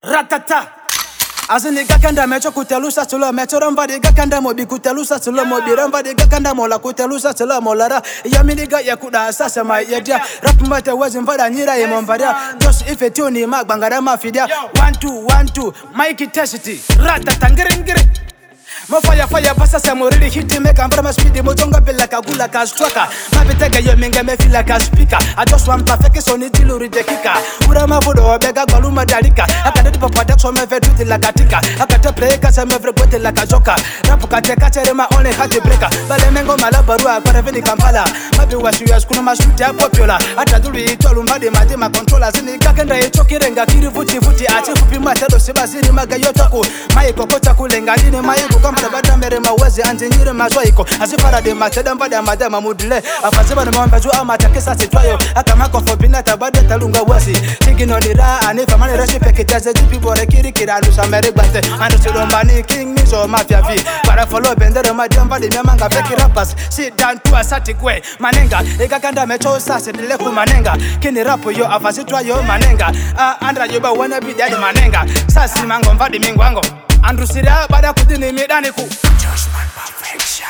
Ratata. Azini gakanda mecho kutelusa tulo mecho ramba de gakanda mobi kutelusa tulo mobi ramba de gakanda mola kutelusa tulo molara yamini ga yakuda sasa mai yedia rap mate wazi mvada nyira ye mombadia just if etuni magbangara mafidia 1 2 1 2 Mikey Teshiti ratata ngirengire mo fire pasa se mo really hit me can from speed mo tonga bella kagula ka striker mabitega yo minga me feel like a speaker I just want perfect so ni diluri de kika ura mavudo bega baluma dalika akade di papa so me ve do like a tika akate play ka se me ve gote like a joker rap ka te ka tere ma only heart breaker bale mengo malabaru akore vini Kampala mabi wasu ya skuna ma shoot ya popular atadulu itolu mbade mate ma controllers ni kakenda echokirenga kiri vuti ati kupi matado sebazini magayo tako mai kokota kulenga dini mai Sabada mere mawezi anjinyire mazwaiko Azifara de mateda mbada madama mudile Afaziba ni mwamba juu amata kisa sitwayo Akamako fobina tabade talunga wazi Tigino nira anifa mani reshi peke jaze Jipi bore kiri kira alusa mere gbante Ando sirombani king mizo mafia vi Para follow bendere madamba di miamanga Feki rappers sit down to asati kwe Manenga ega kanda mecho sase nileku manenga Kini rapo yo afazitwa yo manenga Andra yoba wana bidadi manenga Sasi mango mvadi mingwango Andrew Sida bada kudini midani ku Judgment perfection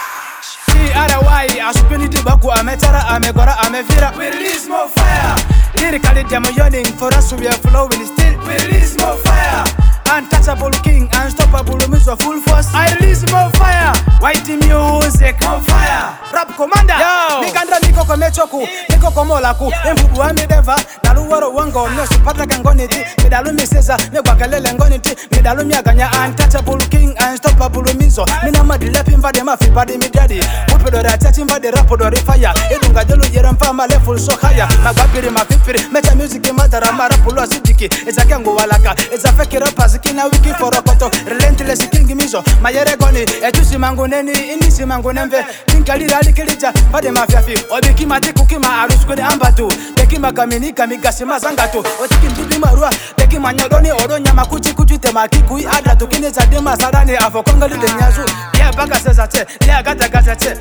TRY asupini dibaku ametara amegora amevira We release more fire Lyrically them yearning for us we are flowing still We release more fire Untouchable king, unstoppable miso full force I release more fire White music on fire Rap commander Nikandra niko kwa mechoku Niko kwa molaku Mbubu wa mideva Naluwaro wango Nesu pata kangoniti Midalu miseza Megwakalele ngoniti Midalu miaganya Untouchable king Unstoppable miso Mina madilepi mvade mafi badi midadi Upidore atati mvade rapodore fire Edunga delu yere mfama level so higher Magabiri mafipiri Mecha music madara marapulo asidiki Ezake ngu walaka Ezafeki rappers Kina wiki forokoto Relentless king miso Mayere goni Etusi mangu neni Inisi mangu nemve Kinkalira alikilija Fade mafiafi Obiki matiku kima aruskuni ambatu Teki makaminika migasi mazangatu Otiki mbibi marua Teki manyodoni oro nyama kuchi tema kikui adatu Kine zadima sarani afokonga lide nyazu Lia baga sezate Lia gata gazete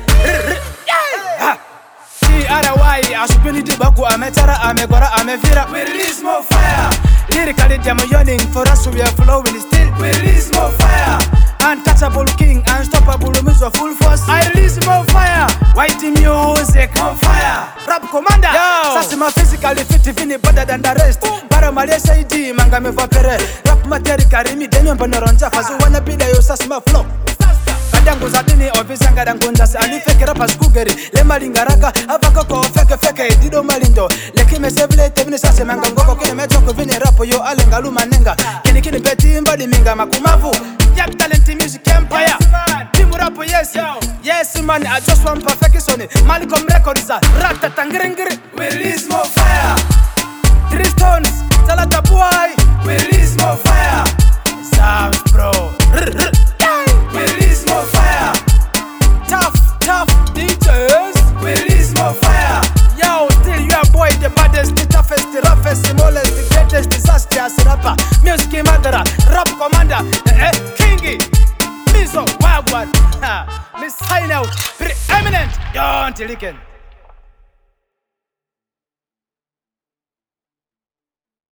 TRY asupini dibaku ametara amegora amevira We release more fire Lyrically them yearning for us we are flowing still We release more fire Untouchable king unstoppable miso full force I release more fire White music on fire Rap commander Sasi ma physically fit vini better than the rest Para Malaysia ID manga me vapere Rap materi karimi demi mboneronja Fazu wana bida yo sasi ma flow Kadangu zadini ofisanga dangundas Alifeke rappers kugeri Lema lingaraka Avakoko feke Dido malindo Leki mesevile tebini sase manga ngoko Kine metoko vini rapo yo alengalu manenga Kini beti mbadi minga makumavu Yak talenti music empire Timu rapo yes Yes man I just want perfection Malcolm records Ratata ngirengiri We release more fire 3 stones Salata boy We release more fire Sounds bro We release more fire Tough DJs We release more fire Yo still you are boy the baddest The toughest, the roughest, the smallest The greatest, disastrous rapper Music madara Rap commander Kingy Miso Wagwan Miss High Note Preeminent Don't licken